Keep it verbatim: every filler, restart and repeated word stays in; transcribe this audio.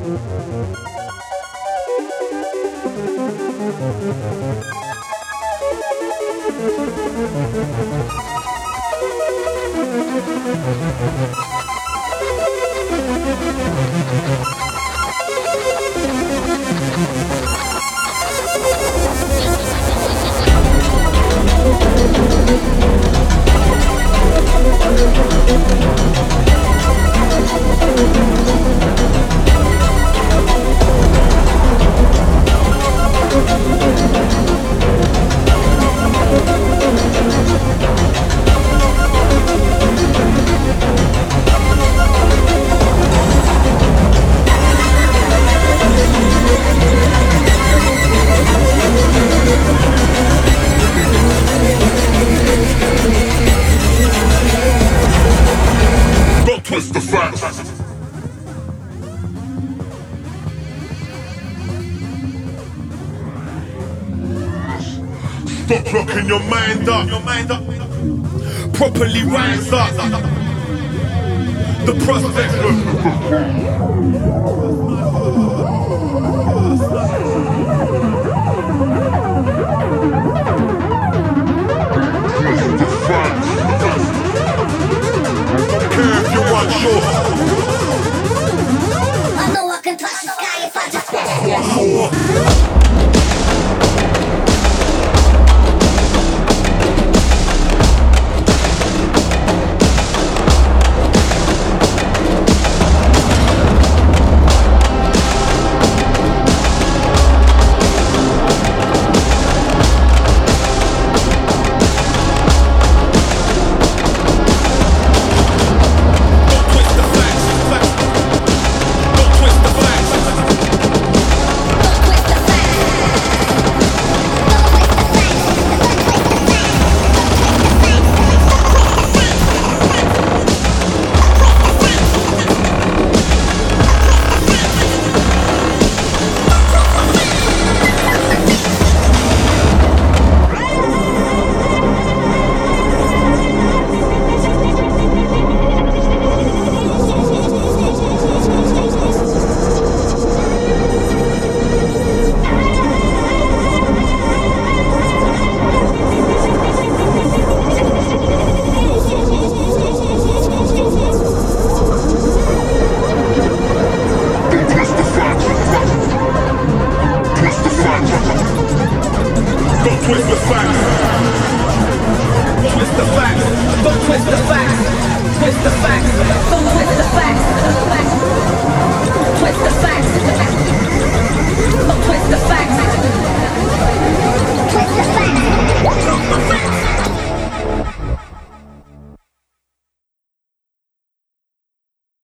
Stop locking your mind up, your mind up. Properly rise up. The prospects look. Don't care if you want short. I know I can touch the sky if I just One more. Twist the facts. Twist the facts. Don't twist the facts. Twist the facts. Don't twist the facts.